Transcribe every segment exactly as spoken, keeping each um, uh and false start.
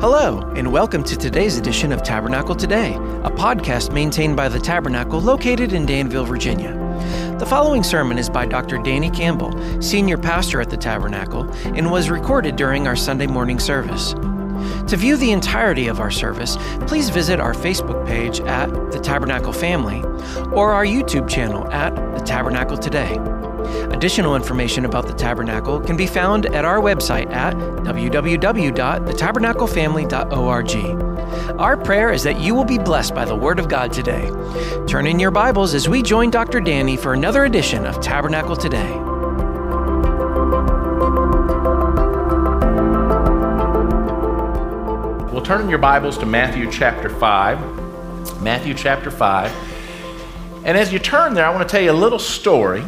Hello, and welcome to today's edition of Tabernacle Today, a podcast maintained by the Tabernacle located in Danville, Virginia. The following sermon is by Doctor Danny Campbell, Senior Pastor at the Tabernacle, and was recorded during our Sunday morning service. To view the entirety of our service, please visit our Facebook page at The Tabernacle Family or our YouTube channel at The Tabernacle Today. Additional information about the Tabernacle can be found at our website at w w w dot the tabernacle family dot org. Our prayer is that you will be blessed by the Word of God today. Turn in your Bibles as we join Doctor Danny for another edition of Tabernacle Today. We'll turn in your Bibles to Matthew chapter five. Matthew chapter five. And as you turn there, I want to tell you a little story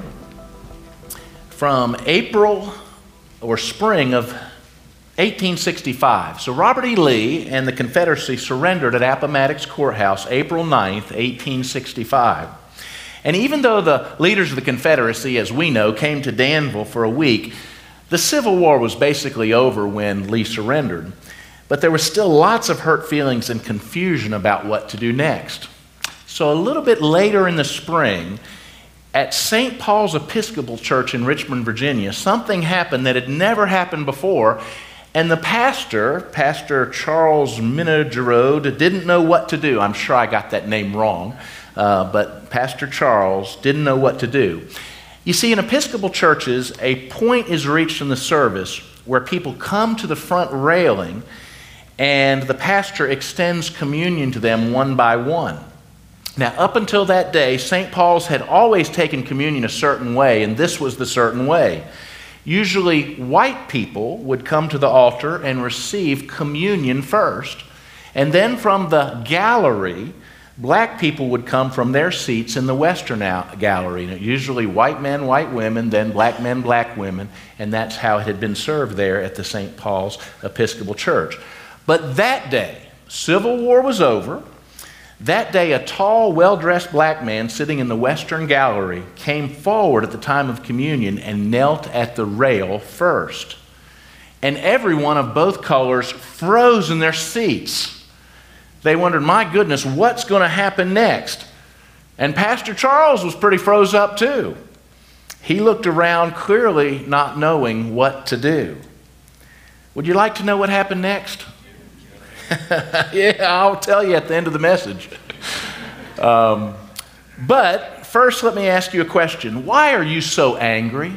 from April or spring of eighteen sixty-five. So Robert E. Lee and the Confederacy surrendered at Appomattox Courthouse April ninth, eighteen sixty-five. And even though the leaders of the Confederacy, as we know, came to Danville for a week, the Civil War was basically over when Lee surrendered. But there was still lots of hurt feelings and confusion about what to do next. So a little bit later in the spring, at Saint Paul's Episcopal Church in Richmond, Virginia, something happened that had never happened before, and the pastor, Pastor Charles Minnagerode, didn't know what to do. I'm sure I got that name wrong, uh, but Pastor Charles didn't know what to do. You see, in Episcopal churches, a point is reached in the service where people come to the front railing and the pastor extends communion to them one by one. Now, up until that day, Saint Paul's had always taken communion a certain way, and this was the certain way. Usually, white people would come to the altar and receive communion first, and then from the gallery, black people would come from their seats in the western gallery. Usually white men, white women, then black men, black women, and that's how it had been served there at the Saint Paul's Episcopal Church. But that day, Civil War was over. That day, a tall, well-dressed black man sitting in the western gallery came forward at the time of communion and knelt at the rail first. And everyone of both colors froze in their seats. They wondered, my goodness, what's going to happen next? And Pastor Charles was pretty froze up too. He looked around, clearly not knowing what to do. Would you like to know what happened next? Yeah, I'll tell you at the end of the message. Um, but first, let me ask you a question. Why are you so angry?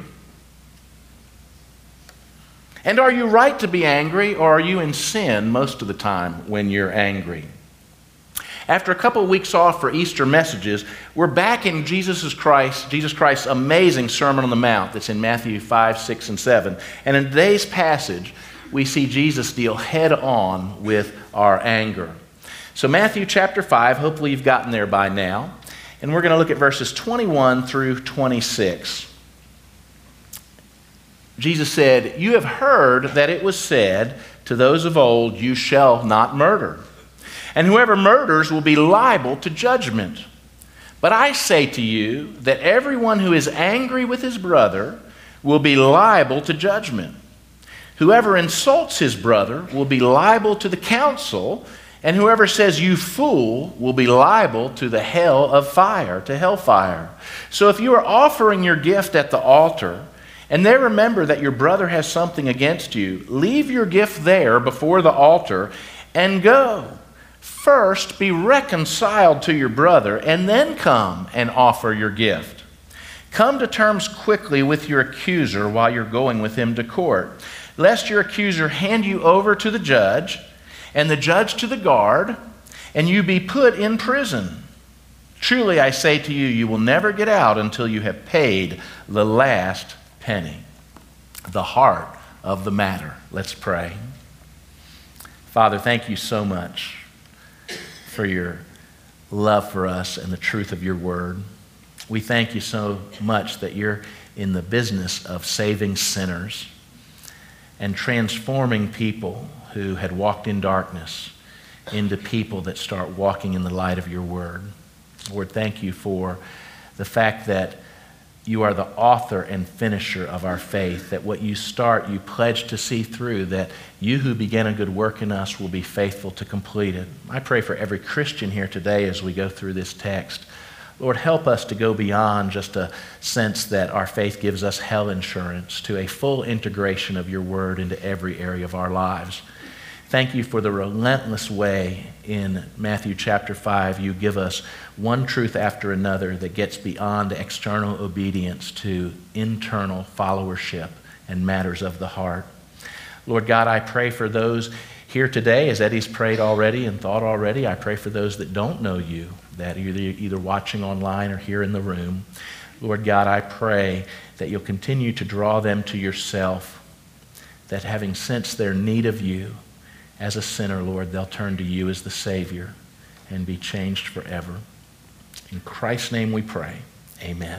And are you right to be angry, or are you in sin most of the time when you're angry? After a couple of weeks off for Easter messages, we're back in Jesus Christ, Jesus Christ's amazing Sermon on the Mount that's in Matthew five, six, and seven. And in today's passage, we see Jesus deal head on with our anger. So Matthew chapter five, hopefully you've gotten there by now, and we're going to look at verses twenty-one through twenty-six. Jesus said, "You have heard that it was said to those of old, 'You shall not murder.' And whoever murders will be liable to judgment. But I say to you that everyone who is angry with his brother will be liable to judgment. Whoever insults his brother will be liable to the council, and whoever says, 'You fool,' will be liable to the hell of fire, to hellfire. So if you are offering your gift at the altar, and there remember that your brother has something against you, leave your gift there before the altar and go. First be reconciled to your brother, and then come and offer your gift. Come to terms quickly with your accuser while you're going with him to court, lest your accuser hand you over to the judge, and the judge to the guard, and you be put in prison. Truly I say to you, you will never get out until you have paid the last penny." The heart of the matter. Let's pray. Father, thank you so much for your love for us and the truth of your word. We thank you so much that you're in the business of saving sinners and transforming people who had walked in darkness into people that start walking in the light of your word. Lord, thank you for the fact that you are the author and finisher of our faith, that what you start, you pledge to see through, that you who began a good work in us will be faithful to complete it. I pray for every Christian here today as we go through this text. Lord, help us to go beyond just a sense that our faith gives us hell insurance to a full integration of your word into every area of our lives. Thank you for the relentless way in Matthew chapter five you give us one truth after another that gets beyond external obedience to internal followership and matters of the heart. Lord God, I pray for those here today, as Eddie's prayed already and thought already. I pray for those that don't know you, that are either, either watching online or here in the room. Lord God, I pray that you'll continue to draw them to yourself, that having sensed their need of you, as a sinner, Lord, they'll turn to you as the Savior and be changed forever. In Christ's name we pray. Amen.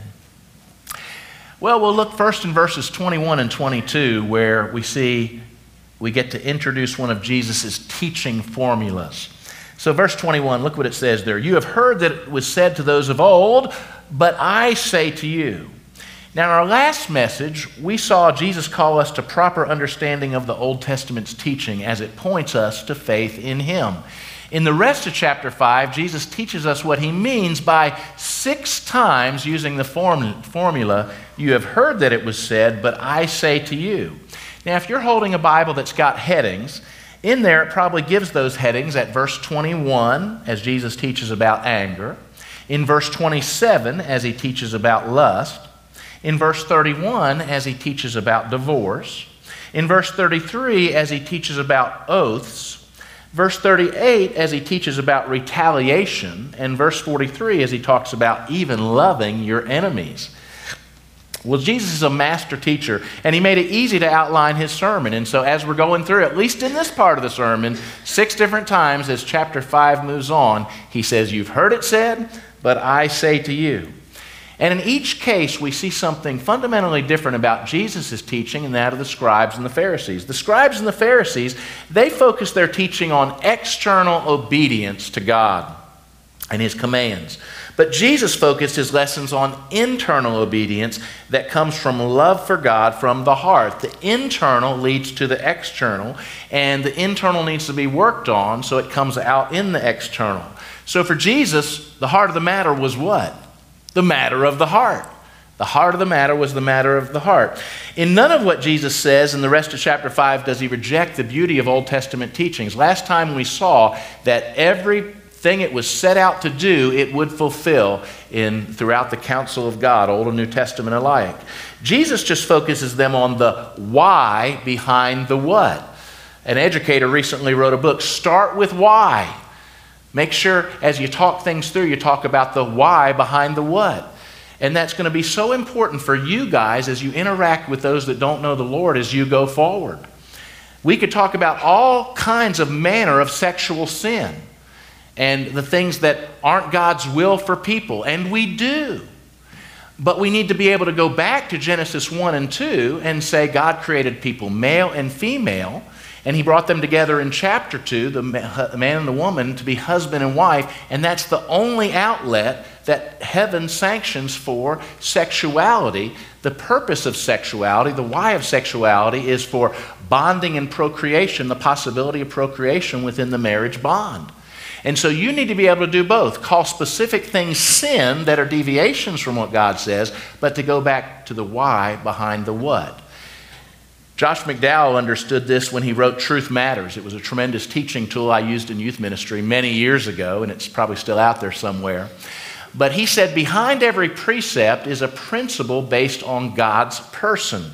Well, we'll look first in verses twenty-one and twenty-two, where we see we get to introduce one of Jesus' teaching formulas. So verse twenty-one, look what it says there. You have heard that it was said to those of old, but I say to you. Now, in our last message, we saw Jesus call us to proper understanding of the Old Testament's teaching as it points us to faith in him. In the rest of chapter five, Jesus teaches us what he means by six times using the form, formula, you have heard that it was said, but I say to you. Now, if you're holding a Bible that's got headings, in there it probably gives those headings at verse twenty-one, as Jesus teaches about anger, in verse twenty-seven, as he teaches about lust, in verse thirty-one, as he teaches about divorce. In verse thirty-three, as he teaches about oaths. Verse thirty-eight, as he teaches about retaliation. And verse forty-three, as he talks about even loving your enemies. Well, Jesus is a master teacher, and he made it easy to outline his sermon. And so as we're going through, at least in this part of the sermon, six different times as chapter five moves on, he says, you've heard it said, but I say to you. And in each case, we see something fundamentally different about Jesus' teaching and that of the scribes and the Pharisees. The scribes and the Pharisees, they focus their teaching on external obedience to God and his commands. But Jesus focused his lessons on internal obedience that comes from love for God from the heart. The internal leads to the external, and the internal needs to be worked on so it comes out in the external. So for Jesus, the heart of the matter was what? The matter of the heart. The heart of the matter was the matter of the heart. In none of what Jesus says in the rest of chapter five does he reject the beauty of Old Testament teachings. Last time we saw that everything it was set out to do, it would fulfill in throughout the counsel of God, Old and New Testament alike. Jesus just focuses them on the why behind the what. An educator recently wrote a book, Start with Why. Make sure as you talk things through, you talk about the why behind the what. And that's going to be so important for you guys as you interact with those that don't know the Lord as you go forward. We could talk about all kinds of manner of sexual sin and the things that aren't God's will for people, and we do. But we need to be able to go back to Genesis one and two and say God created people male and female, and he brought them together in chapter two, the man and the woman, to be husband and wife. And that's the only outlet that heaven sanctions for sexuality. The purpose of sexuality, the why of sexuality, is for bonding and procreation, the possibility of procreation within the marriage bond. And so you need to be able to do both. Call specific things sin that are deviations from what God says, but to go back to the why behind the what. Josh McDowell understood this when he wrote Truth Matters. It was a tremendous teaching tool I used in youth ministry many years ago, and it's probably still out there somewhere. But he said, behind every precept is a principle based on God's person.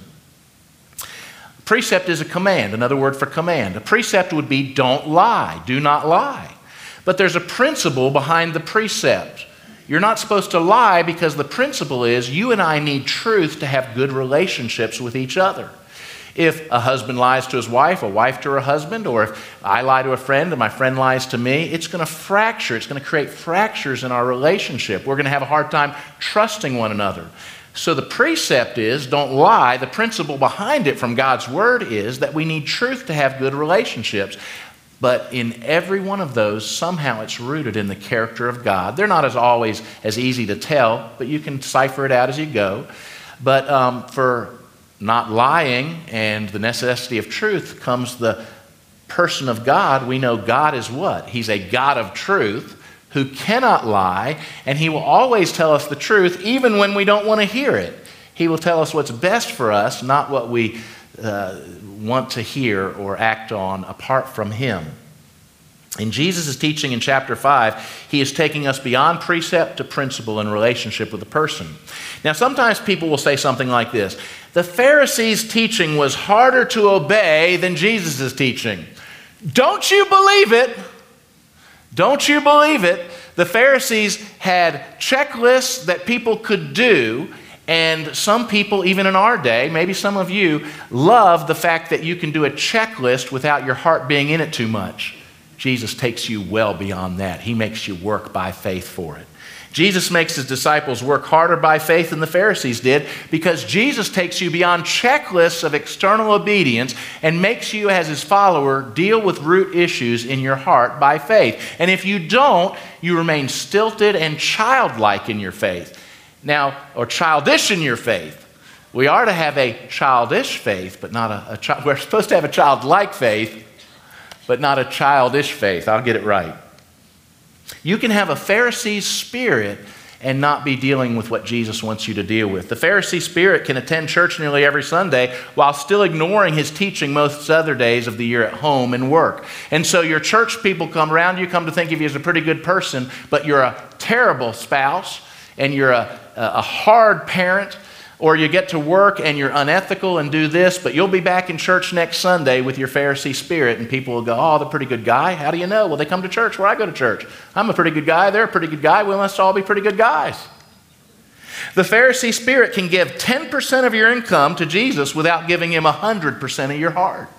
Precept is a command, another word for command. A precept would be don't lie, do not lie. But there's a principle behind the precept. You're not supposed to lie because the principle is you and I need truth to have good relationships with each other. If a husband lies to his wife, a wife to her husband, or if I lie to a friend and my friend lies to me, it's going to fracture. It's going to create fractures in our relationship. We're going to have a hard time trusting one another. So the precept is don't lie. The principle behind it from God's word is that we need truth to have good relationships. But in every one of those, somehow it's rooted in the character of God. They're not as always as easy to tell, but you can cipher it out as you go. But um, for not lying and the necessity of truth comes the person of God. We know God is what? He's a God of truth who cannot lie, and he will always tell us the truth even when we don't want to hear it. He will tell us what's best for us, not what we uh, want to hear or act on apart from him. In Jesus' teaching in chapter five, he is taking us beyond precept to principle in relationship with a person. Now, sometimes people will say something like this: the Pharisees' teaching was harder to obey than Jesus' teaching. Don't you believe it? Don't you believe it? The Pharisees had checklists that people could do, and some people, even in our day, maybe some of you, love the fact that you can do a checklist without your heart being in it too much. Jesus takes you well beyond that. He makes you work by faith for it. Jesus makes his disciples work harder by faith than the Pharisees did, because Jesus takes you beyond checklists of external obedience and makes you, as his follower, deal with root issues in your heart by faith. And if you don't, you remain stilted and childlike in your faith. Now, or childish in your faith. We are to have a childish faith, but not a, a child. We're supposed to have a childlike faith, but not a childish faith. I'll get it right. You can have a Pharisee spirit and not be dealing with what Jesus wants you to deal with. The Pharisee spirit can attend church nearly every Sunday while still ignoring his teaching most other days of the year at home and work. And so your church people come around you, come to think of you as a pretty good person, but you're a terrible spouse, and you're a, a hard parent, or you get to work and you're unethical and do this, but you'll be back in church next Sunday with your Pharisee spirit, and people will go, oh, they're a pretty good guy. How do you know? Well, they come to church where I go to church. I'm a pretty good guy. They're a pretty good guy. We must all be pretty good guys. The Pharisee spirit can give ten percent of your income to Jesus without giving him one hundred percent of your heart.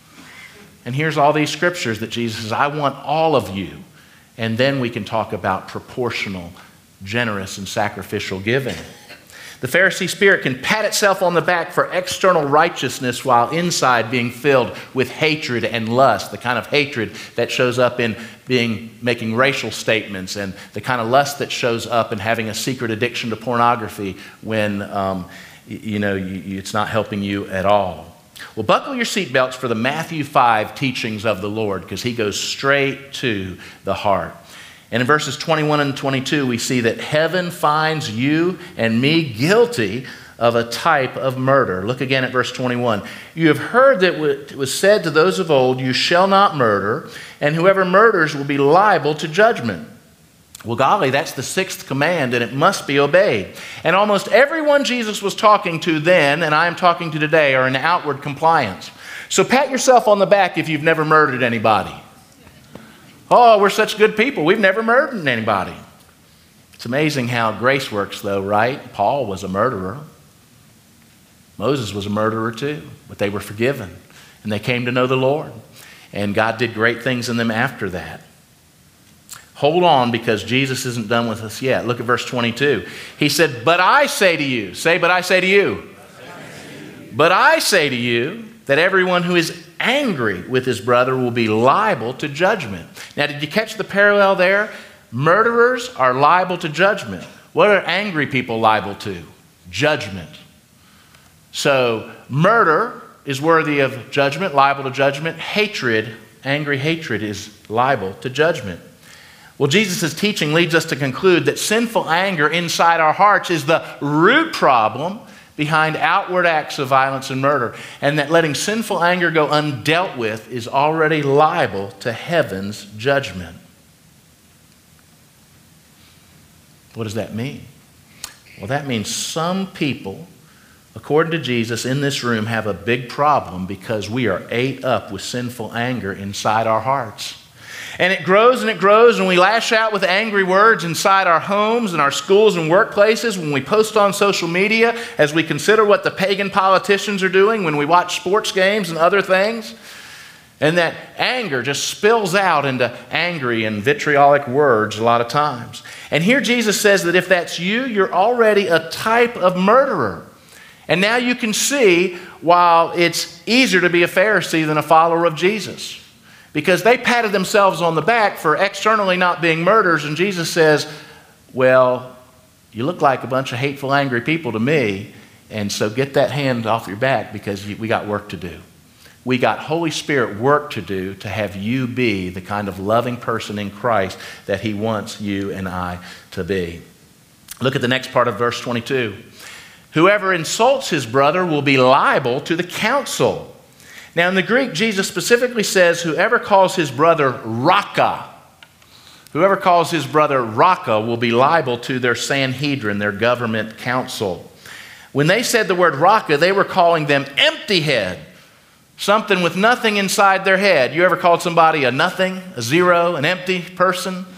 And here's all these scriptures that Jesus says, I want all of you. And then we can talk about proportional, generous, and sacrificial giving. The Pharisee spirit can pat itself on the back for external righteousness while inside being filled with hatred and lust, the kind of hatred that shows up in being making racial statements, and the kind of lust that shows up in having a secret addiction to pornography when um, you know you, you, it's not helping you at all. Well, buckle your seatbelts for the Matthew five teachings of the Lord, because he goes straight to the heart. And in verses twenty-one and twenty-two, we see that heaven finds you and me guilty of a type of murder. Look again at verse twenty-one. You have heard that it was said to those of old, you shall not murder, and whoever murders will be liable to judgment. Well, golly, that's the sixth command, and it must be obeyed. And almost everyone Jesus was talking to then, and I am talking to today, are in outward compliance. So pat yourself on the back if you've never murdered anybody. Oh, we're such good people. We've never murdered anybody. It's amazing how grace works, though, right? Paul was a murderer. Moses was a murderer, too. But they were forgiven, and they came to know the Lord. And God did great things in them after that. Hold on, because Jesus isn't done with us yet. Look at verse twenty-two. He said, but I say to you, say, but I say to you. But I say to you that everyone who is angry with his brother will be liable to judgment. Now, did you catch the parallel there? Murderers are liable to judgment. What are angry people liable to? Judgment. So, murder is worthy of judgment, liable to judgment. Hatred, angry hatred, is liable to judgment. Well, Jesus' teaching leads us to conclude that sinful anger inside our hearts is the root problem behind outward acts of violence and murder, and that letting sinful anger go undealt with is already liable to heaven's judgment. What does that mean? Well, that means some people, according to Jesus, in this room have a big problem because we are ate up with sinful anger inside our hearts. And it grows and it grows, and we lash out with angry words inside our homes and our schools and workplaces, when we post on social media, as we consider what the pagan politicians are doing, when we watch sports games and other things. And that anger just spills out into angry and vitriolic words a lot of times. And here Jesus says that if that's you, you're already a type of murderer. And now you can see, while it's easier to be a Pharisee than a follower of Jesus, because they patted themselves on the back for externally not being murderers. And Jesus says, well, you look like a bunch of hateful, angry people to me. And so get that hand off your back, because we got work to do. We got Holy Spirit work to do to have you be the kind of loving person in Christ that he wants you and I to be. Look at the next part of verse twenty-two. Whoever insults his brother will be liable to the council. Now in the Greek, Jesus specifically says whoever calls his brother Raka, whoever calls his brother Raka will be liable to their Sanhedrin, their government council. When they said the word Raka, they were calling them empty head, something with nothing inside their head. You ever called somebody a nothing, a zero, an empty person?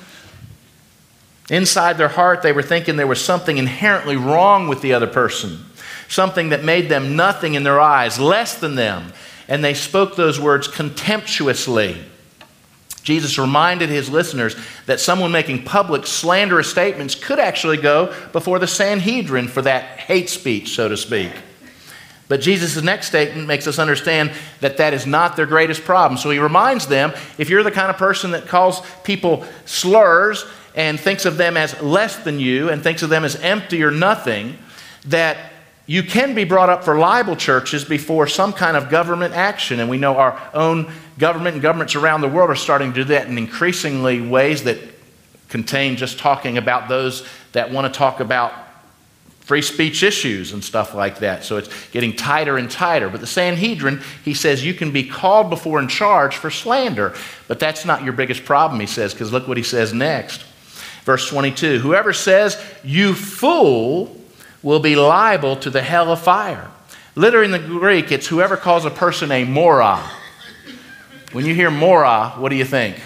Inside their heart, they were thinking there was something inherently wrong with the other person, something that made them nothing in their eyes, less than them. And they spoke those words contemptuously. Jesus reminded his listeners that someone making public slanderous statements could actually go before the Sanhedrin for that hate speech, so to speak. But Jesus' next statement makes us understand that that is not their greatest problem. So he reminds them, if you're the kind of person that calls people slurs and thinks of them as less than you and thinks of them as empty or nothing, that you can be brought up for libel churches before some kind of government action. And we know our own government and governments around the world are starting to do that in increasingly ways that contain just talking about those that want to talk about free speech issues and stuff like that. So it's getting tighter and tighter. But the Sanhedrin, he says, you can be called before and charged for slander. But that's not your biggest problem, he says, because look what he says next. Verse twenty-two, whoever says, you fool, will be liable to the hell of fire. Literally in the Greek, it's whoever calls a person a mora. When you hear mora, what do you think?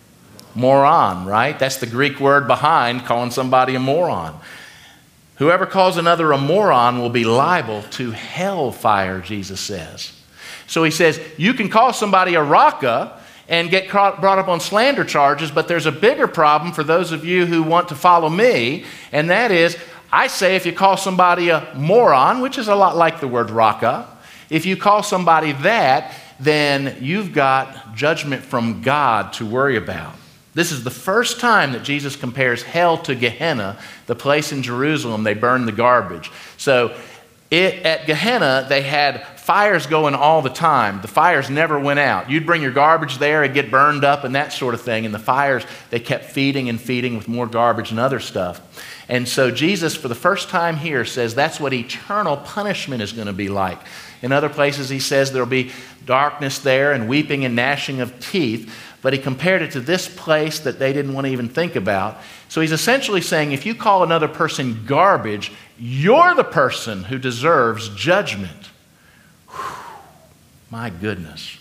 Moron, right? That's the Greek word behind calling somebody a moron. Whoever calls another a moron will be liable to hellfire, Jesus says. So he says, you can call somebody a raka and get brought up on slander charges, but there's a bigger problem for those of you who want to follow me, and that is, I say if you call somebody a moron, which is a lot like the word raka, if you call somebody that, then you've got judgment from God to worry about. This is the first time that Jesus compares hell to Gehenna, the place in Jerusalem they burned the garbage. So it, at Gehenna, they had fires going all the time. The fires never went out. You'd bring your garbage there, it'd get burned up and that sort of thing. And the fires, they kept feeding and feeding with more garbage and other stuff. And so Jesus, for the first time here, says that's what eternal punishment is going to be like. In other places, he says there'll be darkness there and weeping and gnashing of teeth. But he compared it to this place that they didn't want to even think about. So he's essentially saying if you call another person garbage, you're the person who deserves judgment. Whew, my goodness.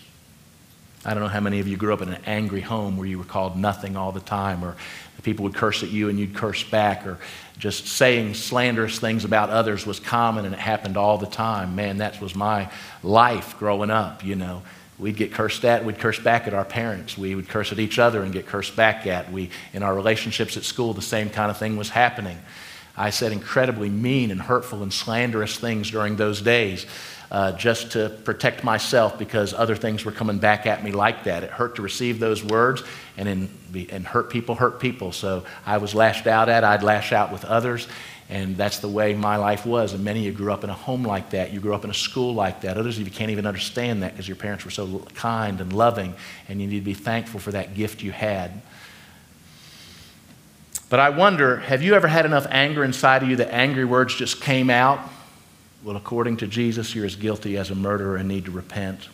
I don't know how many of you grew up in an angry home where you were called nothing all the time, or people would curse at you and you'd curse back, or just saying slanderous things about others was common and it happened all the time. Man, that was my life growing up, you know. We'd get cursed at, we'd curse back at our parents. We would curse at each other and get cursed back at. We, in our relationships at school, the same kind of thing was happening. I said incredibly mean and hurtful and slanderous things during those days uh, just to protect myself because other things were coming back at me like that. It hurt to receive those words, and, in, and hurt people hurt people. So I was lashed out at, I'd lash out with others. And that's the way my life was. And many of you grew up in a home like that. You grew up in a school like that. Others of you can't even understand that because your parents were so kind and loving, and you need to be thankful for that gift you had. But I wonder, have you ever had enough anger inside of you that angry words just came out? Well, according to Jesus, you're as guilty as a murderer and need to repent.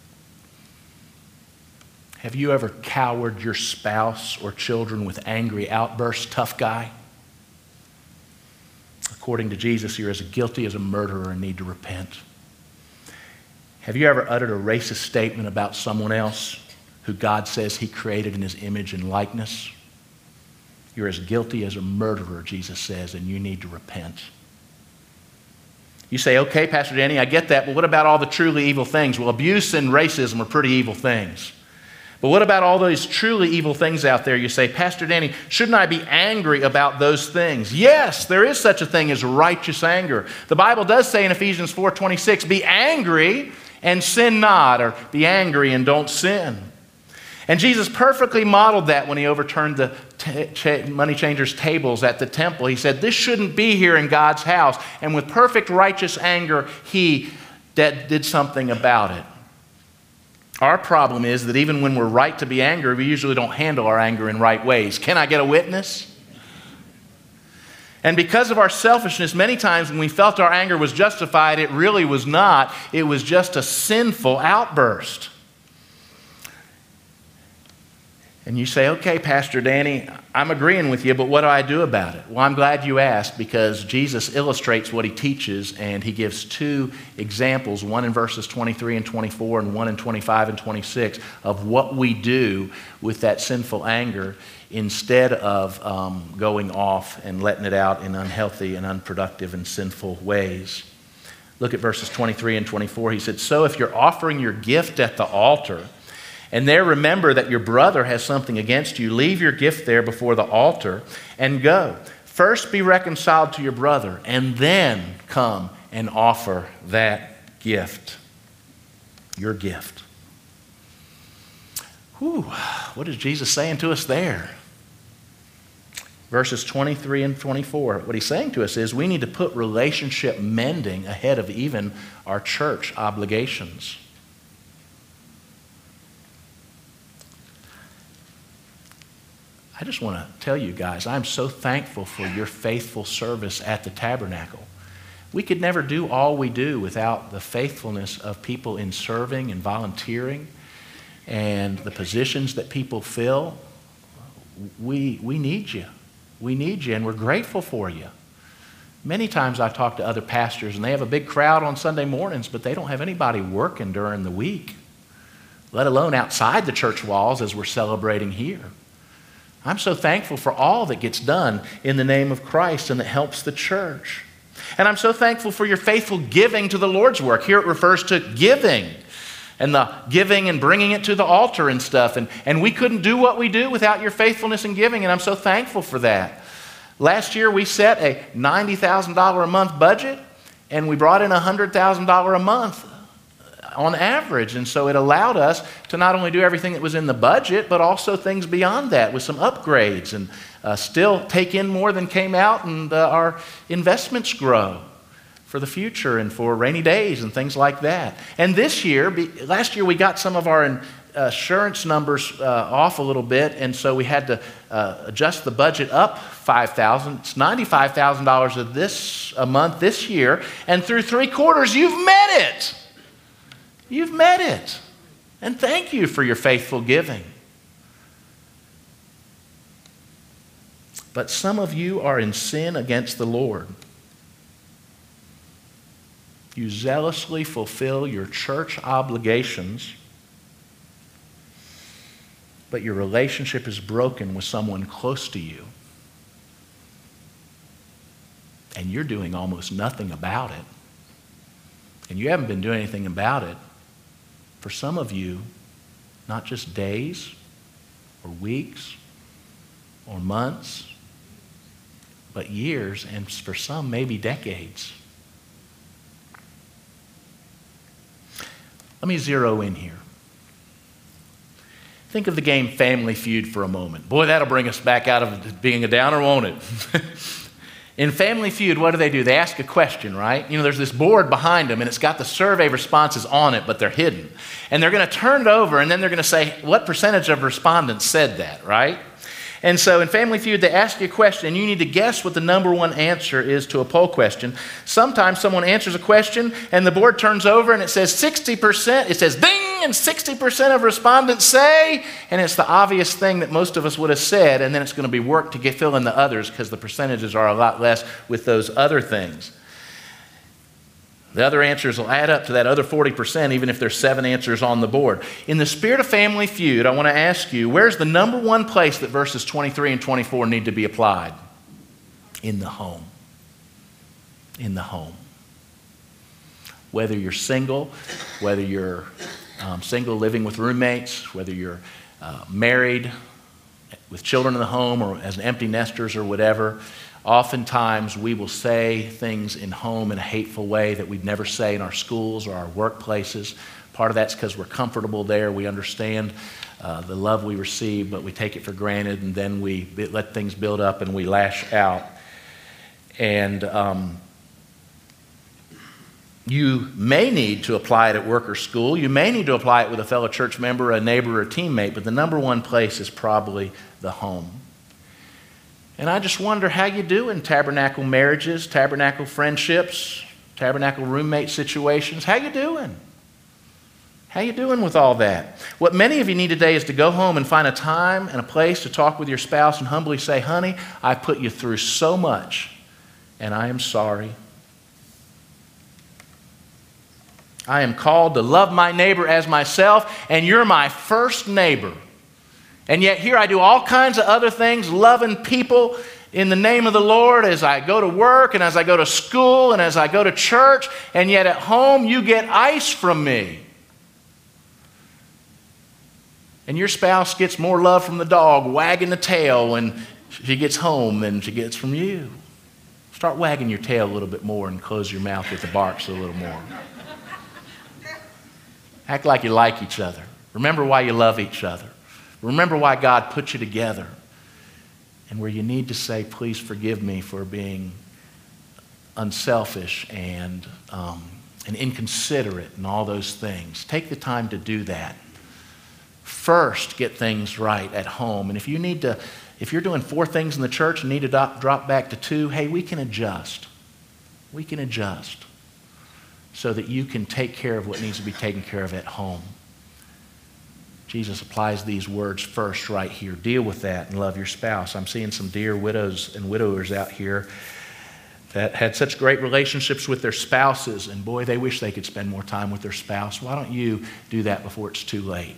Have you ever cowered your spouse or children with angry outbursts, tough guy? According to Jesus, you're as guilty as a murderer and need to repent. Have you ever uttered a racist statement about someone else who God says he created in his image and likeness? You're as guilty as a murderer, Jesus says, and you need to repent. You say, okay, Pastor Danny, I get that, but what about all the truly evil things? Well, abuse and racism are pretty evil things. But what about all those truly evil things out there? You say, Pastor Danny, shouldn't I be angry about those things? Yes, there is such a thing as righteous anger. The Bible does say in Ephesians four twenty-six, be angry and sin not, or be angry and don't sin. And Jesus perfectly modeled that when he overturned the t- ch- money changers' tables at the temple. He said, this shouldn't be here in God's house. And with perfect righteous anger, he that did something about it. Our problem is that even when we're right to be angry, we usually don't handle our anger in right ways. Can I get a witness? And because of our selfishness, many times when we felt our anger was justified, it really was not. It was just a sinful outburst. And you say, okay, Pastor Danny, I'm agreeing with you, but what do I do about it? Well, I'm glad you asked, because Jesus illustrates what he teaches, and he gives two examples, one in verses twenty-three and twenty-four and one in twenty-five and twenty-six, of what we do with that sinful anger instead of um, going off and letting it out in unhealthy and unproductive and sinful ways. Look at verses twenty-three and twenty-four. He said, so if you're offering your gift at the altar, and there remember that your brother has something against you, leave your gift there before the altar and go. First be reconciled to your brother, and then come and offer that gift, your gift. Whew, what is Jesus saying to us there? Verses twenty-three and twenty-four, what he's saying to us is we need to put relationship mending ahead of even our church obligations. I just want to tell you guys, I'm so thankful for your faithful service at the Tabernacle. We could never do all we do without the faithfulness of people in serving and volunteering and the positions that people fill. We, we need you. We need you, and we're grateful for you. Many times I talk to other pastors, and they have a big crowd on Sunday mornings, but they don't have anybody working during the week, let alone outside the church walls as we're celebrating here. I'm so thankful for all that gets done in the name of Christ and that helps the church. And I'm so thankful for your faithful giving to the Lord's work. Here it refers to giving and the giving and bringing it to the altar and stuff. And, and we couldn't do what we do without your faithfulness in giving, and I'm so thankful for that. Last year we set a ninety thousand dollars a month budget, and we brought in one hundred thousand dollars a month on average. And so it allowed us to not only do everything that was in the budget, but also things beyond that with some upgrades, and uh, still take in more than came out, and uh, our investments grow for the future and for rainy days and things like that. And this year, be, last year we got some of our insurance numbers uh, off a little bit, and so we had to uh, adjust the budget up five thousand dollars. It's ninety-five thousand dollars of this a month this year, and through three quarters you've met it. You've met it. And thank you for your faithful giving. But some of you are in sin against the Lord. You zealously fulfill your church obligations, but your relationship is broken with someone close to you. And you're doing almost nothing about it. And you haven't been doing anything about it for some of you, not just days or weeks or months, but years, and for some, maybe decades. Let me zero in here. Think of the game Family Feud for a moment. Boy, that'll bring us back out of being a downer, won't it? In Family Feud, what do they do? They ask a question, right? You know, there's this board behind them, and it's got the survey responses on it, but they're hidden. And they're going to turn it over, and then they're going to say, what percentage of respondents said that, right? And so in Family Feud, they ask you a question, and you need to guess what the number one answer is to a poll question. Sometimes someone answers a question, and the board turns over, and it says sixty percent. It says ding, and sixty percent of respondents say, and it's the obvious thing that most of us would have said, and then it's going to be work to get fill in the others because the percentages are a lot less with those other things. The other answers will add up to that other forty percent, even if there's seven answers on the board. In the spirit of Family Feud, I want to ask you, where's the number one place that verses twenty-three and twenty-four need to be applied? In the home. In the home. Whether you're single, whether you're um, single living with roommates, whether you're uh, married with children in the home or as empty nesters or whatever, oftentimes we will say things in home in a hateful way that we'd never say in our schools or our workplaces. Part of that's because we're comfortable there. We understand uh, the love we receive, but we take it for granted, and then we let things build up and we lash out. And um, you may need to apply it at work or school. You may need to apply it with a fellow church member, a neighbor, or a teammate, but the number one place is probably the home. And I just wonder how you do in tabernacle marriages, tabernacle friendships, tabernacle roommate situations. How you doing? How you doing with all that? What many of you need today is to go home and find a time and a place to talk with your spouse and humbly say, honey, I put you through so much, and I am sorry. I am called to love my neighbor as myself, and you're my first neighbor. And yet here I do all kinds of other things, loving people in the name of the Lord as I go to work and as I go to school and as I go to church, and yet at home you get ice from me. And your spouse gets more love from the dog wagging the tail when she gets home than she gets from you. Start wagging your tail a little bit more and close your mouth with the barks a little more. Act like you like each other. Remember why you love each other. Remember why God put you together. And where you need to say, please forgive me for being unselfish and, um, and inconsiderate and all those things. Take the time to do that. First, get things right at home. And if you need to, if you're doing four things in the church and need to do- drop back to two, hey, we can adjust. We can adjust so that you can take care of what needs to be taken care of at home. Jesus applies these words first right here. Deal with that and love your spouse. I'm seeing some dear widows and widowers out here that had such great relationships with their spouses, and boy, they wish they could spend more time with their spouse. Why don't you do that before it's too late?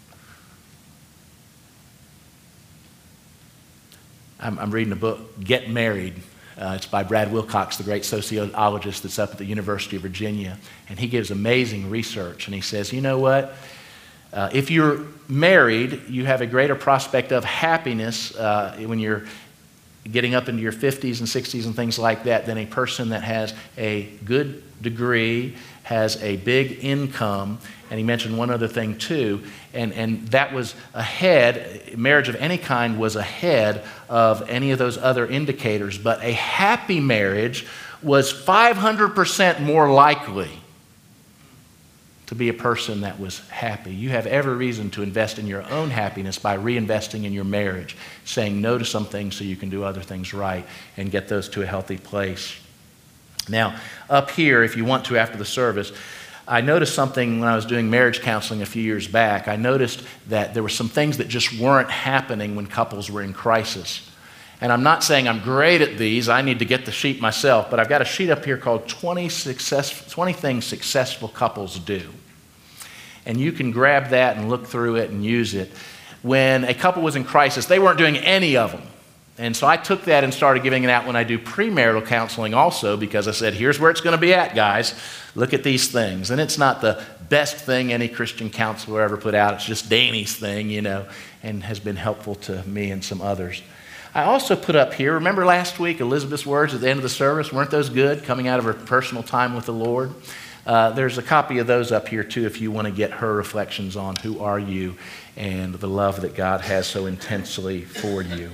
I'm, I'm reading a book, Get Married. Uh, it's by Brad Wilcox, the great sociologist that's up at the University of Virginia. And he gives amazing research. And he says, you know what? Uh, if you're married, you have a greater prospect of happiness uh, when you're getting up into your fifties and sixties and things like that than a person that has a good degree, has a big income. And he mentioned one other thing too, and, and that was ahead, marriage of any kind was ahead of any of those other indicators, but a happy marriage was five hundred percent more likely to be a person that was happy. You have every reason to invest in your own happiness by reinvesting in your marriage, saying no to some things so you can do other things right and get those to a healthy place. Now, up here, if you want to after the service, I noticed something when I was doing marriage counseling a few years back. I noticed that there were some things that just weren't happening when couples were in crisis. And I'm not saying I'm great at these. I need to get the sheet myself. But I've got a sheet up here called twenty, success, twenty things successful couples do. And you can grab that and look through it and use it. When a couple was in crisis, they weren't doing any of them. And so I took that and started giving it out when I do premarital counseling also, because I said, here's where it's going to be at, guys. Look at these things. And it's not the best thing any Christian counselor ever put out. It's just Danny's thing, you know, and has been helpful to me and some others. I also put up here, remember last week, Elizabeth's words at the end of the service? Weren't those good, coming out of her personal time with the Lord? Uh, there's a copy of those up here, too, if you want to get her reflections on who are you and the love that God has so intensely for you.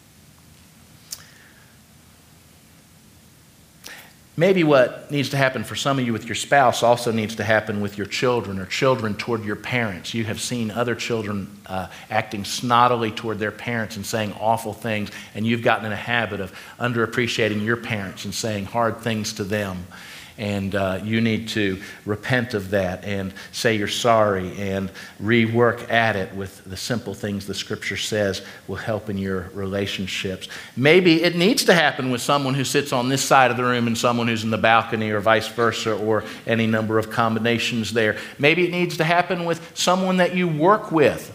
Maybe what needs to happen for some of you with your spouse also needs to happen with your children or children toward your parents. You have seen other children uh, acting snottily toward their parents and saying awful things, and you've gotten in a habit of underappreciating your parents and saying hard things to them. And uh, you need to repent of that and say you're sorry and rework at it with the simple things the Scripture says will help in your relationships. Maybe it needs to happen with someone who sits on this side of the room and someone who's in the balcony, or vice versa, or any number of combinations there. Maybe it needs to happen with someone that you work with.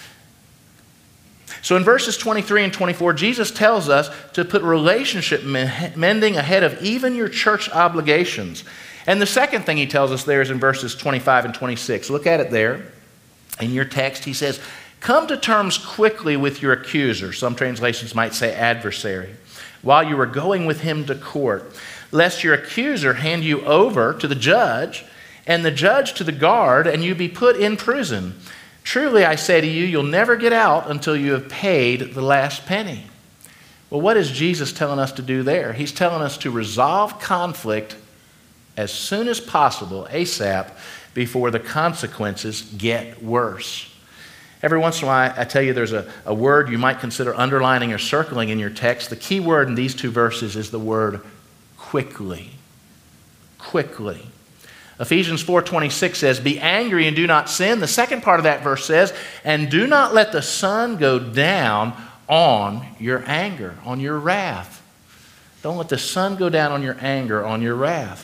So in verses twenty-three and twenty-four, Jesus tells us to put relationship mending ahead of even your church obligations. And the second thing he tells us there is in verses twenty-five and twenty-six. Look at it there. In your text, he says, come to terms quickly with your accuser. Some translations might say adversary, while you are going with him to court, lest your accuser hand you over to the judge, and the judge to the guard, and you be put in prison. Truly, I say to you, you'll never get out until you have paid the last penny. Well, what is Jesus telling us to do there? He's telling us to resolve conflict as soon as possible, ASAP, before the consequences get worse. Every once in a while, I tell you there's a, a word you might consider underlining or circling in your text. The key word in these two verses is the word quickly. Quickly. Ephesians four twenty-six says, be angry and do not sin. The second part of that verse says, and do not let the sun go down on your anger, on your wrath. Don't let the sun go down on your anger, on your wrath.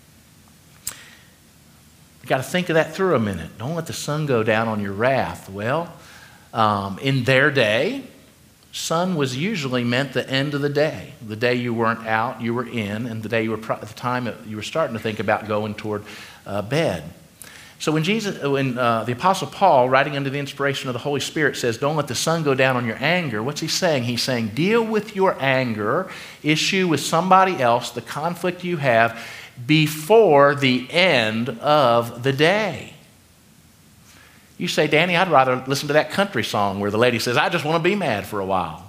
You've got to think of that through a minute. Don't let the sun go down on your wrath. Well, um, in their day, sun was usually meant the end of the day. The day you weren't out, you were in, and the day you were at the time you were starting to think about going toward uh, bed. So when Jesus, when uh, the Apostle Paul, writing under the inspiration of the Holy Spirit, says, "Don't let the sun go down on your anger," what's he saying? He's saying, deal with your anger issue with somebody else, the conflict you have, before the end of the day. You say, Danny, I'd rather listen to that country song where the lady says, I just want to be mad for a while.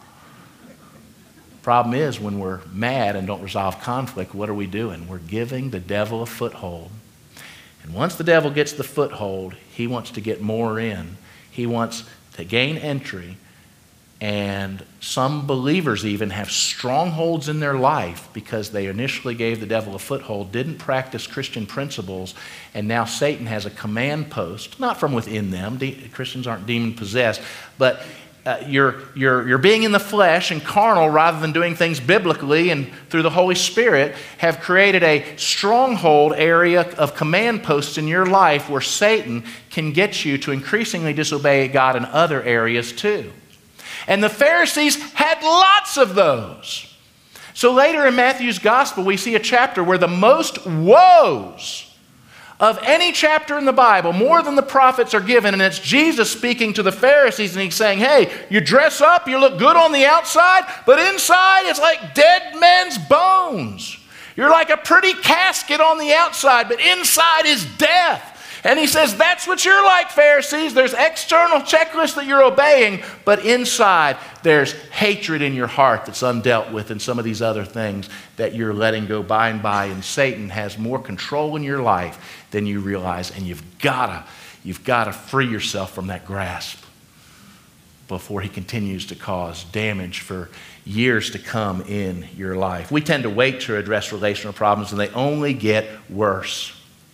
Problem is, when we're mad and don't resolve conflict, what are we doing? We're giving the devil a foothold. And once the devil gets the foothold, he wants to get more in. He wants to gain entry. And some believers even have strongholds in their life because they initially gave the devil a foothold, didn't practice Christian principles, and now Satan has a command post, not from within them. De- Christians aren't demon-possessed, but uh, you're, you're, you're being in the flesh and carnal rather than doing things biblically and through the Holy Spirit have created a stronghold area of command posts in your life where Satan can get you to increasingly disobey God in other areas too. And the Pharisees had lots of those. So later in Matthew's gospel, we see a chapter where the most woes of any chapter in the Bible, more than the prophets, are given. And it's Jesus speaking to the Pharisees, and he's saying, hey, you dress up, you look good on the outside, but inside it's like dead men's bones. You're like a pretty casket on the outside, but inside is death. And he says, that's what you're like, Pharisees. There's external checklists that you're obeying, but inside there's hatred in your heart that's undealt with and some of these other things that you're letting go by and by. And Satan has more control in your life than you realize. And you've got to, you've got to free yourself from that grasp before he continues to cause damage for years to come in your life. We tend to wait to address relational problems, and they only get worse.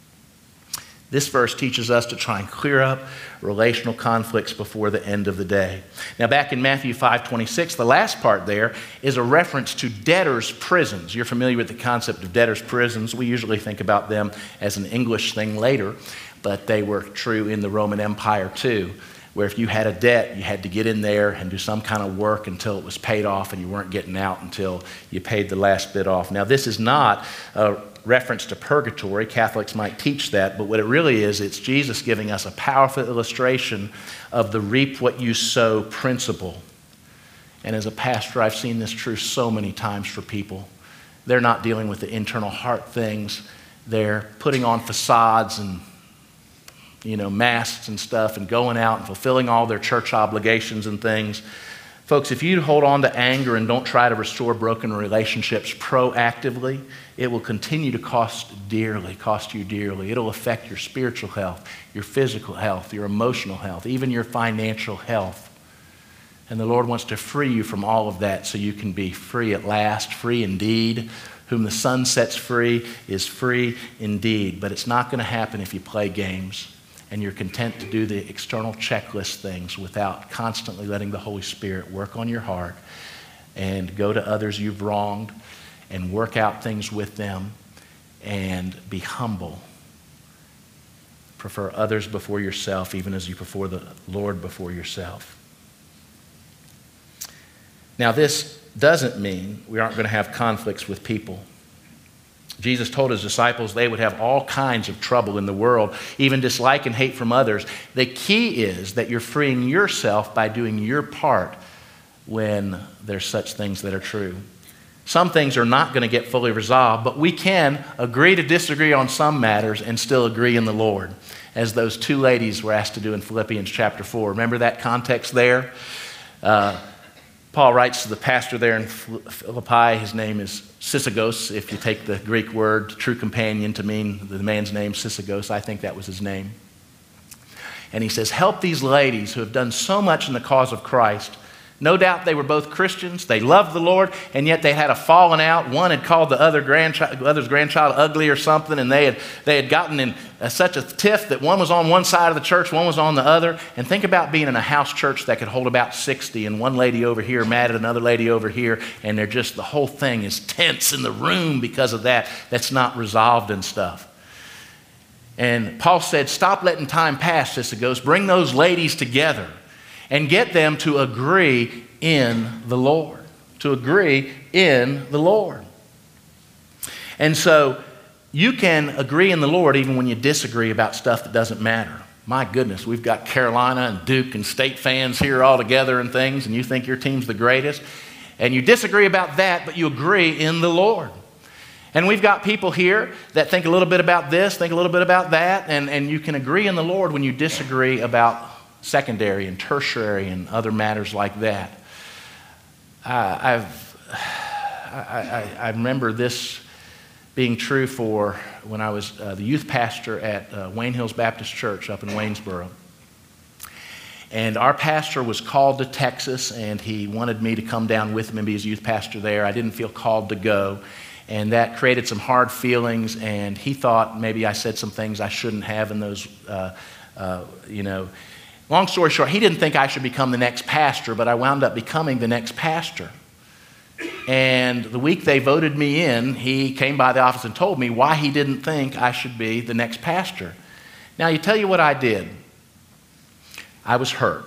This verse teaches us to try and clear up relational conflicts before the end of the day. Now, back in Matthew five twenty-six, the last part there is a reference to debtors' prisons. You're familiar with the concept of debtors' prisons. We usually think about them as an English thing later, but they were true in the Roman Empire too, where if you had a debt, you had to get in there and do some kind of work until it was paid off, and you weren't getting out until you paid the last bit off. Now, this is not a reference to purgatory. Catholics might teach that, but what it really is, it's Jesus giving us a powerful illustration of the reap what you sow principle. And as a pastor, I've seen this true so many times for people. They're not dealing with the internal heart things. They're putting on facades and, you know, masks and stuff and going out and fulfilling all their church obligations and things. Folks, if you hold on to anger and don't try to restore broken relationships proactively, it will continue to cost dearly, cost you dearly. It'll affect your spiritual health, your physical health, your emotional health, even your financial health. And the Lord wants to free you from all of that so you can be free at last, free indeed. Whom the Son sets free is free indeed. But it's not going to happen if you play games and you're content to do the external checklist things without constantly letting the Holy Spirit work on your heart and go to others you've wronged and work out things with them and be humble. Prefer others before yourself, even as you prefer the Lord before yourself. Now, this doesn't mean we aren't going to have conflicts with people. Jesus told his disciples they would have all kinds of trouble in the world, even dislike and hate from others. The key is that you're freeing yourself by doing your part when there's such things that are true. Some things are not going to get fully resolved, but we can agree to disagree on some matters and still agree in the Lord, as those two ladies were asked to do in Philippians chapter four. Remember that context there? Uh, Paul writes to the pastor there in Philippi. His name is Syzygus. If you take the Greek word true companion to mean the man's name, Syzygus, I think that was his name. And he says, help these ladies who have done so much in the cause of Christ. No doubt they were both Christians. They loved the Lord, and yet they had a falling out. One had called the other grandchild, other's grandchild ugly or something, and they had they had gotten in a, such a tiff that one was on one side of the church, one was on the other. And think about being in a house church that could hold about sixty, and one lady over here mad at another lady over here, and they're just, the whole thing is tense in the room because of that. That's not resolved and stuff. And Paul said, stop letting time pass, Syzygus. Bring those ladies together and get them to agree in the Lord. To agree in the Lord. And so you can agree in the Lord even when you disagree about stuff that doesn't matter. My goodness, we've got Carolina and Duke and State fans here all together and things, and you think your team's the greatest. And you disagree about that, but you agree in the Lord. And we've got people here that think a little bit about this, think a little bit about that, and, and you can agree in the Lord when you disagree about secondary and tertiary and other matters like that. Uh, I've, I, I, I remember this being true for when I was uh, the youth pastor at uh, Wayne Hills Baptist Church up in Waynesboro. And our pastor was called to Texas, and he wanted me to come down with him and be his youth pastor there. I didn't feel called to go, and that created some hard feelings, and he thought maybe I said some things I shouldn't have in those, uh, uh, you know. Long story short, he didn't think I should become the next pastor, but I wound up becoming the next pastor. And the week they voted me in, he came by the office and told me why he didn't think I should be the next pastor. Now, you tell you what I did. I was hurt.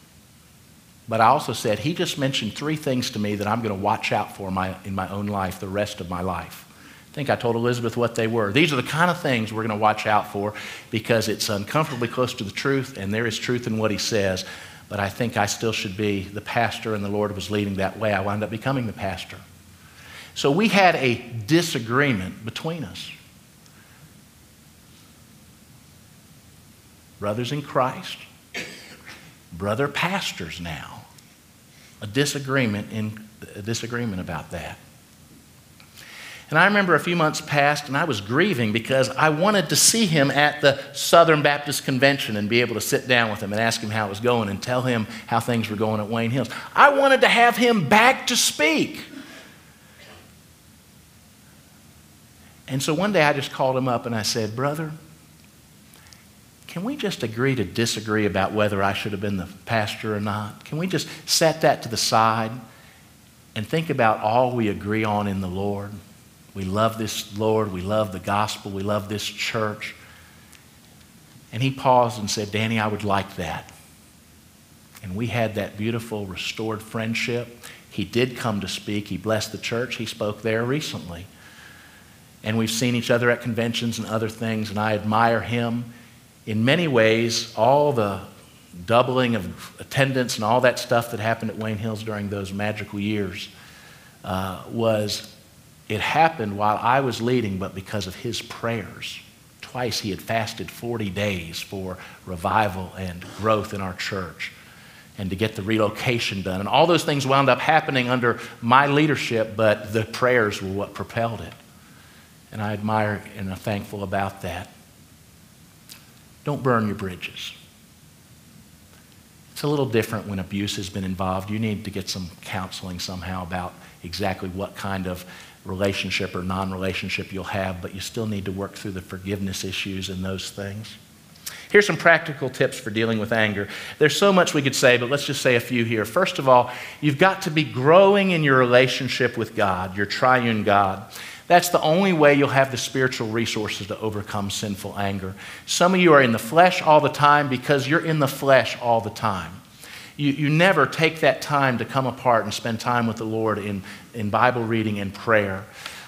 But I also said, he just mentioned three things to me that I'm going to watch out for my, in my own life the rest of my life. I think I told Elizabeth what they were. These are the kind of things we're going to watch out for because it's uncomfortably close to the truth, and there is truth in what he says. But I think I still should be the pastor, and the Lord was leading that way. I wound up becoming the pastor. So we had a disagreement between us. Brothers in Christ, brother pastors now. A disagreement in a disagreement about that. And I remember a few months passed, and I was grieving because I wanted to see him at the Southern Baptist Convention and be able to sit down with him and ask him how it was going and tell him how things were going at Wayne Hills. I wanted to have him back to speak. And so one day I just called him up and I said, brother, can we just agree to disagree about whether I should have been the pastor or not? Can we just set that to the side and think about all we agree on in the Lord? We love this Lord. We love the gospel. We love this church. And he paused and said, Danny, I would like that. And we had that beautiful restored friendship. He did come to speak. He blessed the church. He spoke there recently. And we've seen each other at conventions and other things, and I admire him. In many ways, all the doubling of attendance and all that stuff that happened at Wayne Hills during those magical years uh, was... It happened while I was leading, but because of his prayers. Twice he had fasted forty days for revival and growth in our church and to get the relocation done. And all those things wound up happening under my leadership, but the prayers were what propelled it. And I admire and am thankful about that. Don't burn your bridges. It's a little different when abuse has been involved. You need to get some counseling somehow about exactly what kind of relationship or non-relationship you'll have, but you still need to work through the forgiveness issues and those things. Here's some practical tips for dealing with anger. There's so much we could say, but let's just say a few here. First of all, you've got to be growing in your relationship with God, your triune God. That's the only way you'll have the spiritual resources to overcome sinful anger. Some of you are in the flesh all the time because you're in the flesh all the time. You, you never take that time to come apart and spend time with the Lord in, in Bible reading and prayer.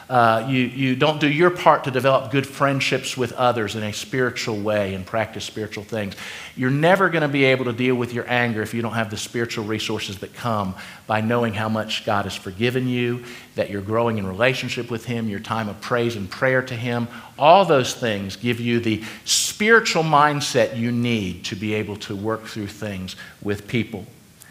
uh, you, you don't do your part to develop good friendships with others in a spiritual way and practice spiritual things, you're never going to be able to deal with your anger if you don't have the spiritual resources that come by knowing how much God has forgiven you, that you're growing in relationship with Him, your time of praise and prayer to Him. All those things give you the spiritual mindset you need to be able to work through things with people.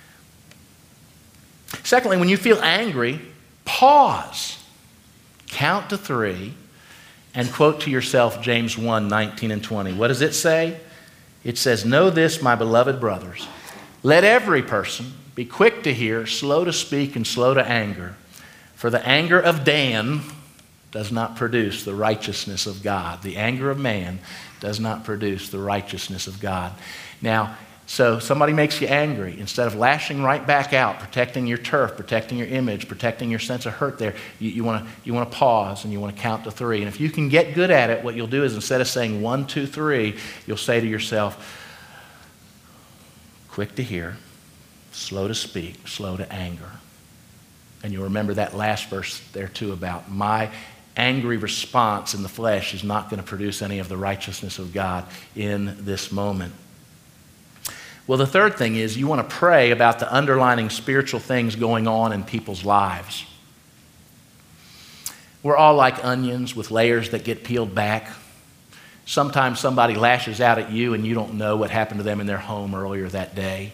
Secondly, when you feel angry, pause. Count to three and quote to yourself James one, nineteen and twenty. What does it say? It says, "Know this, my beloved brothers, let every person be quick to hear, slow to speak, and slow to anger. For the anger of Dan does not produce the righteousness of God." The anger of man does not produce the righteousness of God. Now, so somebody makes you angry. Instead of lashing right back out, protecting your turf, protecting your image, protecting your sense of hurt there, you, you want to you want to pause and you want to count to three. And if you can get good at it, what you'll do is instead of saying one, two, three, you'll say to yourself, quick to hear, slow to speak, slow to anger. And you'll remember that last verse there too about my angry response in the flesh is not going to produce any of the righteousness of God in this moment. Well, the third thing is you want to pray about the underlying spiritual things going on in people's lives. We're all like onions with layers that get peeled back. Sometimes somebody lashes out at you and you don't know what happened to them in their home earlier that day.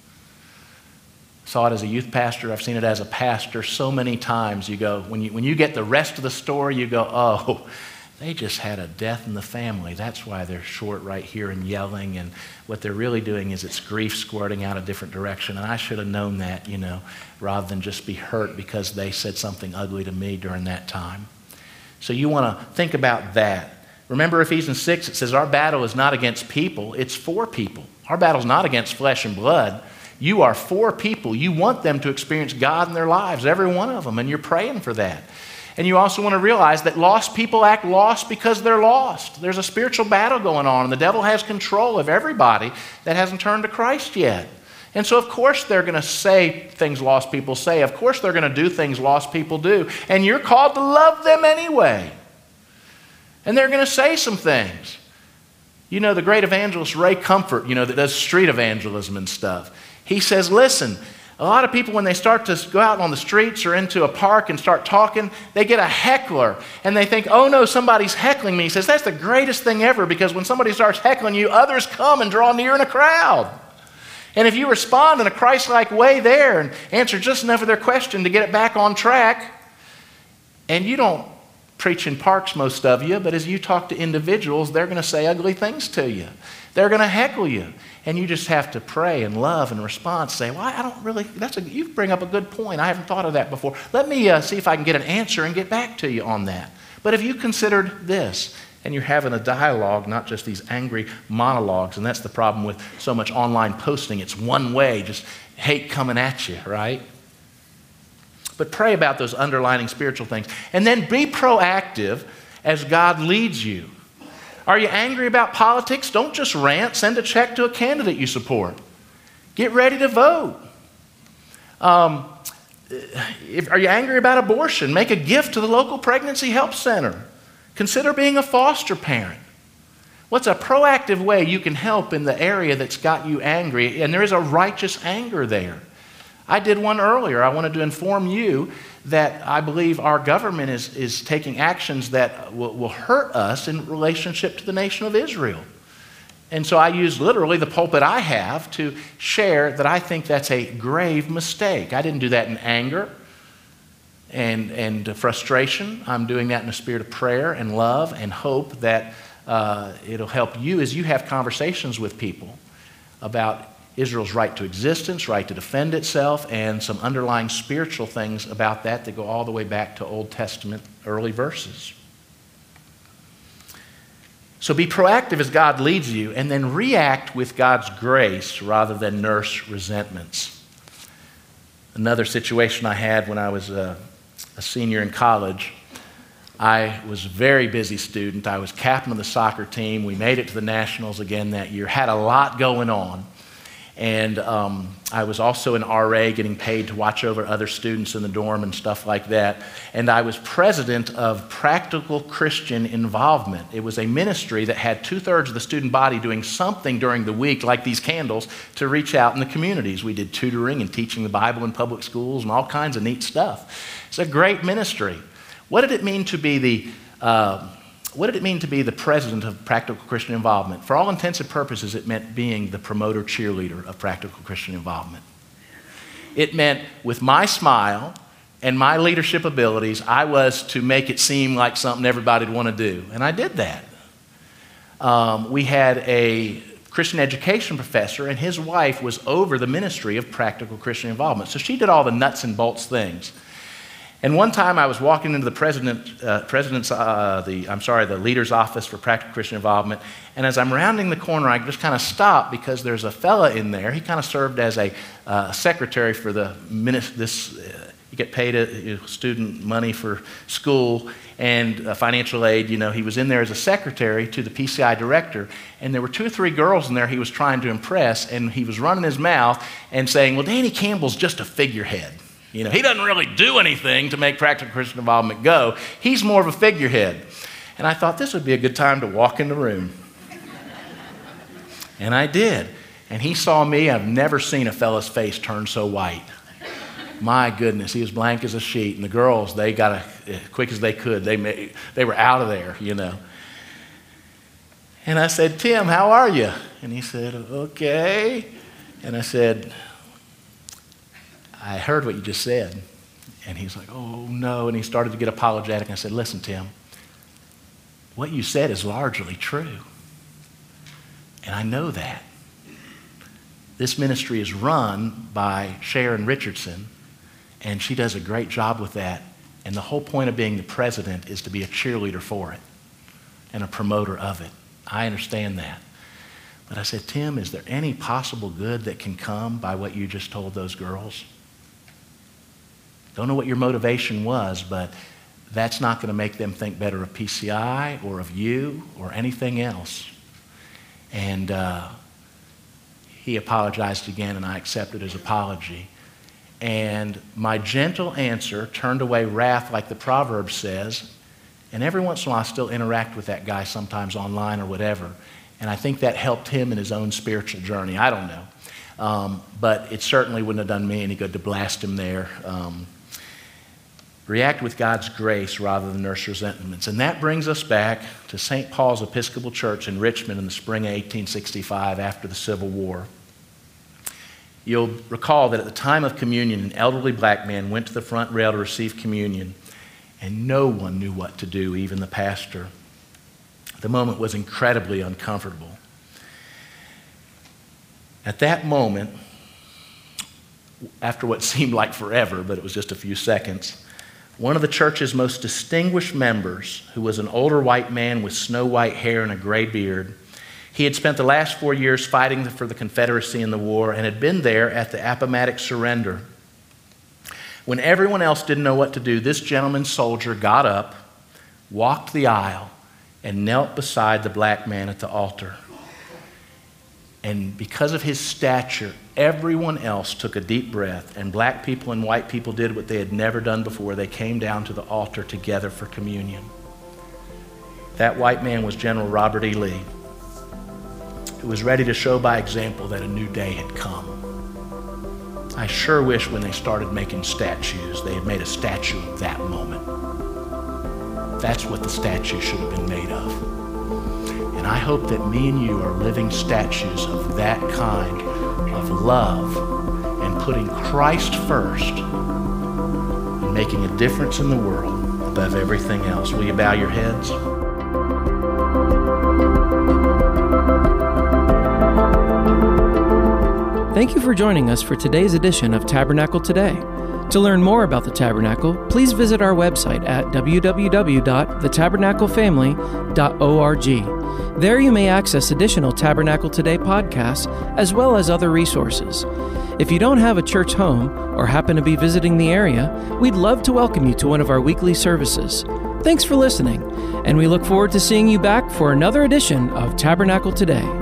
Saw it as a youth pastor. I've seen it as a pastor so many times. You go, when you, when you get the rest of the story, you go, oh, they just had a death in the family. That's why they're short right here and yelling. And what they're really doing is it's grief squirting out a different direction. And I should have known that, you know, rather than just be hurt because they said something ugly to me during that time. So you want to think about that. Remember Ephesians six, it says our battle is not against people, it's for people. Our battle is not against flesh and blood. You are for people. You want them to experience God in their lives, every one of them, and you're praying for that. And you also want to realize that lost people act lost because they're lost. There's a spiritual battle going on, and the devil has control of everybody that hasn't turned to Christ yet. And so, of course, they're going to say things lost people say. Of course, they're going to do things lost people do. And you're called to love them anyway. And they're going to say some things. You know, the great evangelist Ray Comfort, you know, that does street evangelism and stuff. He says, listen, a lot of people, when they start to go out on the streets or into a park and start talking, they get a heckler. And they think, oh no, somebody's heckling me. He says, that's the greatest thing ever, because when somebody starts heckling you, others come and draw near in a crowd. And if you respond in a Christ-like way there and answer just enough of their question to get it back on track, and you don't preach in parks, most of you, but as you talk to individuals, they're going to say ugly things to you. They're going to heckle you. And you just have to pray and love and respond. Say, well, I don't really, that's a, you bring up a good point. I haven't thought of that before. Let me uh, see if I can get an answer and get back to you on that. But have you considered this? And you're having a dialogue, not just these angry monologues. And that's the problem with so much online posting. It's one way, just hate coming at you, right? But pray about those underlying spiritual things. And then be proactive as God leads you. Are you angry about politics? Don't just rant. Send a check to a candidate you support. Get ready to vote. Um, if, are you angry about abortion? Make a gift to the local pregnancy help center. Consider being a foster parent. What's a proactive way you can help in the area that's got you angry? And there is a righteous anger there. I did one earlier. I wanted to inform you that I believe our government is, is taking actions that will, will hurt us in relationship to the nation of Israel. And so I use literally the pulpit I have to share that I think that's a grave mistake. I didn't do that in anger and, and frustration. I'm doing that in a spirit of prayer and love and hope that uh, it'll help you as you have conversations with people about Israel's right to existence, right to defend itself, and some underlying spiritual things about that that go all the way back to Old Testament early verses. So be proactive as God leads you, and then react with God's grace rather than nurse resentments. Another situation I had when I was a, a senior in college, I was a very busy student. I was captain of the soccer team. We made it to the Nationals again that year, had a lot going on. And um, I was also an R A, getting paid to watch over other students in the dorm and stuff like that. And I was president of Practical Christian Involvement. It was a ministry that had two-thirds of the student body doing something during the week, like these candles, to reach out in the communities. We did tutoring and teaching the Bible in public schools and all kinds of neat stuff. It's a great ministry. What did it mean to be the... Uh, What did it mean to be the president of Practical Christian Involvement? For all intents and purposes, it meant being the promoter cheerleader of Practical Christian Involvement. It meant with my smile and my leadership abilities, I was to make it seem like something everybody would want to do. And I did that. Um, we had a Christian education professor, and his wife was over the ministry of Practical Christian Involvement. So she did all the nuts and bolts things. And one time I was walking into the president, uh, president's, uh, the I'm sorry, the leader's office for Practical Christian Involvement, and as I'm rounding the corner, I just kind of stopped because there's a fella in there. He kind of served as a uh, secretary for the ministry. This uh, you get paid a, you know, student money for school and uh, financial aid. You know, he was in there as a secretary to the P C I director, and there were two or three girls in there he was trying to impress, and he was running his mouth and saying, "Well, Danny Campbell's just a figurehead. You know, he doesn't really do anything to make Practical Christian Involvement go. He's more of a figurehead." And I thought this would be a good time to walk in the room. And I did. And he saw me. I've never seen a fella's face turn so white. My goodness, he was blank as a sheet. And the girls, they got as quick as they could. They made, they were out of there, you know. And I said, "Tim, how are you?" And he said, "Okay." And I said, "I heard what you just said." And he's like, "Oh, no." And he started to get apologetic. And I said, "Listen, Tim, what you said is largely true. And I know that. This ministry is run by Sharon Richardson, and she does a great job with that. And the whole point of being the president is to be a cheerleader for it and a promoter of it. I understand that." But I said, "Tim, is there any possible good that can come by what you just told those girls? Don't know what your motivation was, but that's not going to make them think better of P C I or of you or anything else." And uh, he apologized again, and I accepted his apology. And my gentle answer turned away wrath, like the proverb says. And every once in a while, I still interact with that guy, sometimes online or whatever. And I think that helped him in his own spiritual journey. I don't know. Um, but it certainly wouldn't have done me any good to blast him there. Um, React with God's grace rather than nurse resentments. And that brings us back to Saint Paul's Episcopal Church in Richmond in the spring of eighteen sixty-five after the Civil War. You'll recall that at the time of communion, an elderly black man went to the front rail to receive communion, and no one knew what to do, even the pastor. The moment was incredibly uncomfortable. At that moment, after what seemed like forever, but it was just a few seconds, one of the church's most distinguished members, who was an older white man with snow white hair and a gray beard, he had spent the last four years fighting for the Confederacy in the war and had been there at the Appomattox surrender. When everyone else didn't know what to do, this gentleman soldier got up, walked the aisle, and knelt beside the black man at the altar. And because of his stature, everyone else took a deep breath, and black people and white people did what they had never done before. They came down to the altar together for communion. That white man was General Robert E. Lee, who was ready to show by example that a new day had come. I sure wish when they started making statues, they had made a statue of that moment. That's what the statue should have been made of. And I hope that me and you are living statues of that kind of love and putting Christ first and making a difference in the world above everything else. Will you bow your heads? Thank you for joining us for today's edition of Tabernacle Today. To learn more about the Tabernacle, please visit our website at w w w dot the tabernacle family dot org. There you may access additional Tabernacle Today podcasts as well as other resources. If you don't have a church home or happen to be visiting the area, we'd love to welcome you to one of our weekly services. Thanks for listening, and we look forward to seeing you back for another edition of Tabernacle Today.